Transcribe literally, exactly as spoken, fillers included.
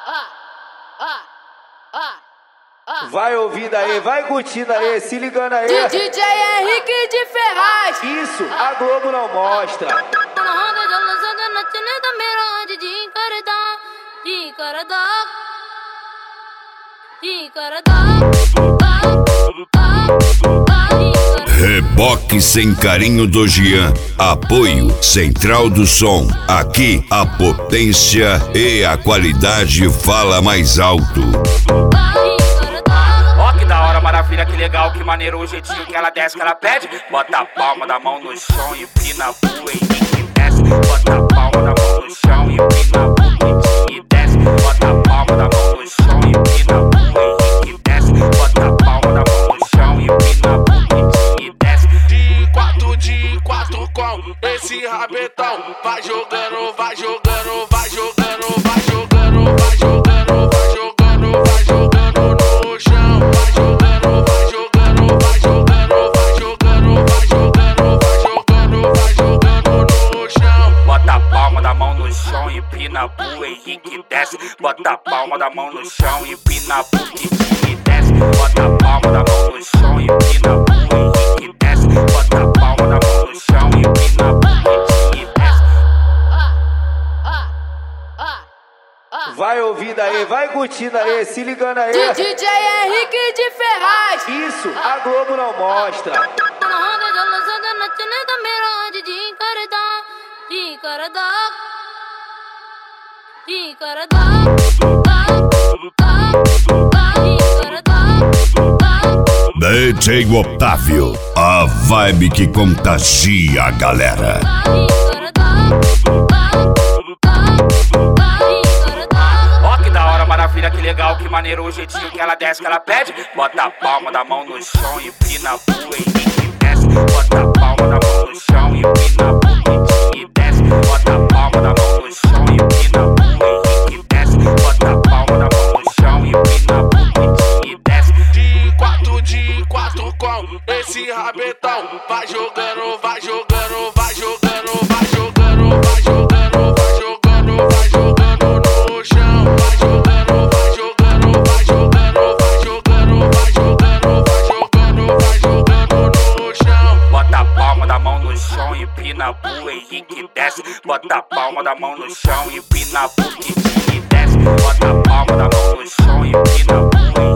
Vai ouvindo aí, vai curtindo aí, se ligando aí. D J Henrique de Ferraz. Isso, a Globo não mostra. Reboque sem carinho do Jean. Apoio Central do Som. Aqui a potência e a qualidade fala mais alto. Ó que da hora, maravilha, que legal, que maneiro o jeitinho que ela desce, que ela pede. Bota a palma da mão no chão e empina a bunda e desce. Bota a palma da mão no chão e empina a bunda e desce. Bota a palma da mão no chão e empina a bunda e desce. Bota a palma da mão no chão e empina a bunda e desce. De quatro, de quatro com esse rabetão. Vai jogando, vai jogando, vai jogando, vai jogando, vai jogando, vai jogando, vai jogando no chão. Vai jogando, vai jogando, vai jogando, vai jogando, vai jogando, vai jogando, vai jogando no chão. Bota a palma da mão no chão e empina a bunda e desce. Bota a palma da mão no chão e empina a bunda e desce. Bota a palma da mão no chão e empina a bunda e desce. Bota a palma da mão no chão e empina a bunda e desce. Vai ouvindo aí, vai curtindo aí, se ligando aí. D J Henrique de Ferraz. Isso, a Globo não mostra. D J Otávio, a vibe que contagia a galera. Ó que da hora, maravilha, que legal, que maneiro o jeitinho que ela desce, que ela pede. Bota a palma da mão no chão e empina a bunda e desce. Bota a palma da mão no chão e empina a bunda e desce. Bota a palma da mão no chão e empina a bunda e desce. Bota a palma da mão no chão e empina a bunda e desce. De quatro, de quatro com esse rabetão. Vai jogando, vai jogando, vai jogando, vai jogando, vai jogando, vai jogando, vai jogando no chão. Vai jogando, vai jogando, vai jogando, vai jogando, vai jogando, vai jogando, vai jogando no chão. Bota a palma da mão no chão e empina a bunda e desce. Bota a palma da mão no chão e empina a bunda e desce. Bota a palma da mão no chão e empina a bunda